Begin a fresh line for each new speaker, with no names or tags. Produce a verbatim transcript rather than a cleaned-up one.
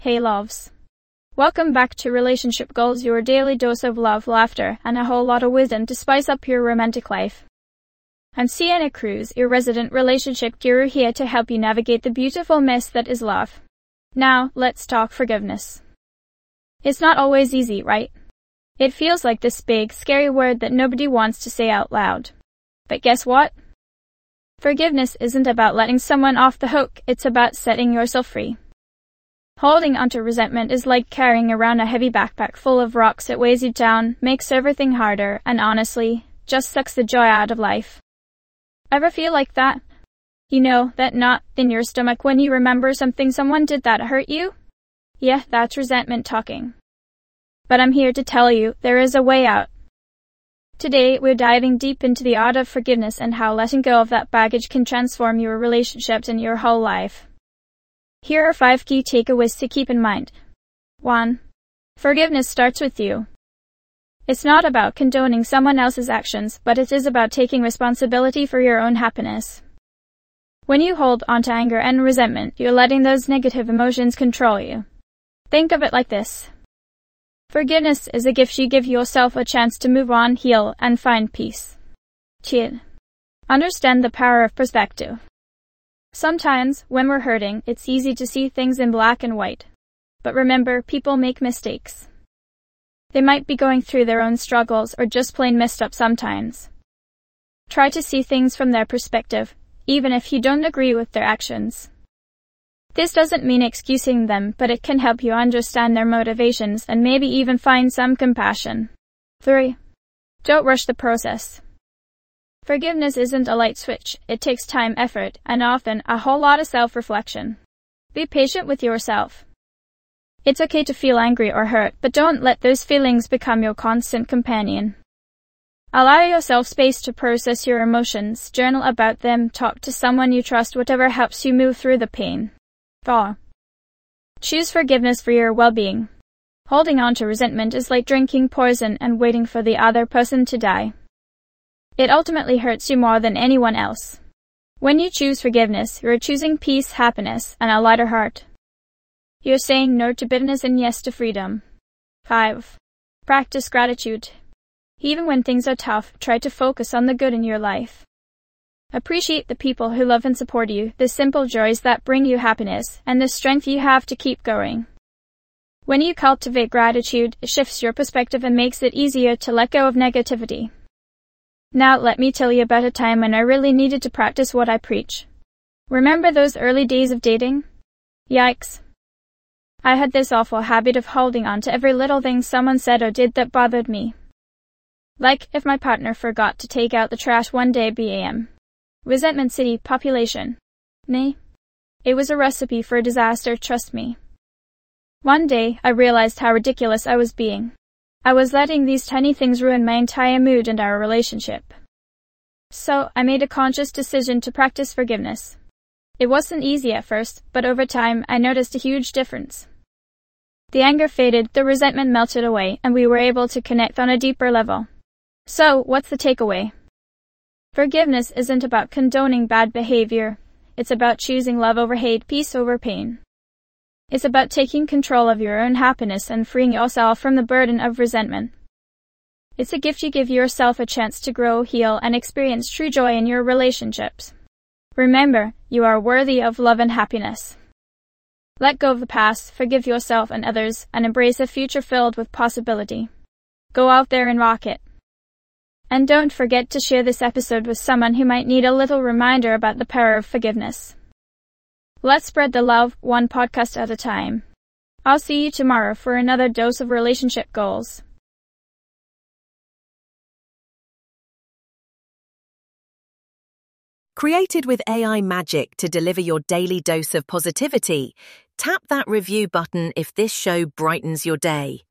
Hey loves. Welcome back to Relationship Goals, your daily dose of love, laughter, and a whole lot of wisdom to spice up your romantic life. I'm Sienna Cruz, your resident relationship guru, here to help you navigate the beautiful mess that is love. Now, let's talk forgiveness. It's not always easy, right? It feels like this big, scary word that nobody wants to say out loud. But guess what? Forgiveness isn't about letting someone off the hook, it's about setting yourself free. Holding onto resentment is like carrying around a heavy backpack full of rocks. It weighs you down, makes everything harder, and honestly, just sucks the joy out of life. Ever feel like that? You know, that knot in your stomach when you remember something someone did that hurt you? Yeah, that's resentment talking. But I'm here to tell you, there is a way out. Today, we're diving deep into the art of forgiveness and how letting go of that baggage can transform your relationships and your whole life. Here are five key takeaways to keep in mind. one. Forgiveness starts with you. It's not about condoning someone else's actions, but it is about taking responsibility for your own happiness. When you hold onto anger and resentment, you're letting those negative emotions control you. Think of it like this. Forgiveness is a gift you give yourself, a chance to move on, heal, and find peace. two. Understand the power of perspective. Sometimes, when we're hurting, it's easy to see things in black and white. But remember, people make mistakes. They might be going through their own struggles or just plain messed up sometimes. Try to see things from their perspective, even if you don't agree with their actions. This doesn't mean excusing them, but it can help you understand their motivations and maybe even find some compassion. three. Don't rush the process. Forgiveness isn't a light switch. It takes time, effort, and often a whole lot of self-reflection. Be patient with yourself. It's okay to feel angry or hurt, but don't let those feelings become your constant companion. Allow yourself space to process your emotions, journal about them, talk to someone you trust, whatever helps you move through the pain. four. Choose forgiveness for your well-being. Holding on to resentment is like drinking poison and waiting for the other person to die. It ultimately hurts you more than anyone else. When you choose forgiveness, you're choosing peace, happiness, and a lighter heart. You're saying no to bitterness and yes to freedom. five. Practice gratitude. Even when things are tough, try to focus on the good in your life. Appreciate the people who love and support you, the simple joys that bring you happiness, and the strength you have to keep going. When you cultivate gratitude, it shifts your perspective and makes it easier to let go of negativity. Now let me tell you about a time when I really needed to practice what I preach. Remember those early days of dating? Yikes. I had this awful habit of holding on to every little thing someone said or did that bothered me. Like, if my partner forgot to take out the trash one day bam. Resentment city population. Nay. It was a recipe for disaster, trust me. One day, I realized how ridiculous I was being. I was letting these tiny things ruin my entire mood and our relationship. So, I made a conscious decision to practice forgiveness. It wasn't easy at first, but over time, I noticed a huge difference. The anger faded, the resentment melted away, and we were able to connect on a deeper level. So, what's the takeaway? Forgiveness isn't about condoning bad behavior. It's about choosing love over hate, peace over pain. It's about taking control of your own happiness and freeing yourself from the burden of resentment. It's a gift you give yourself, a chance to grow, heal, and experience true joy in your relationships. Remember, you are worthy of love and happiness. Let go of the past, forgive yourself and others, and embrace a future filled with possibility. Go out there and rock it. And don't forget to share this episode with someone who might need a little reminder about the power of forgiveness. Let's spread the love, one podcast at a time. I'll see you tomorrow for another dose of relationship goals.
Created with A I magic to deliver your daily dose of positivity, tap that review button if this show brightens your day.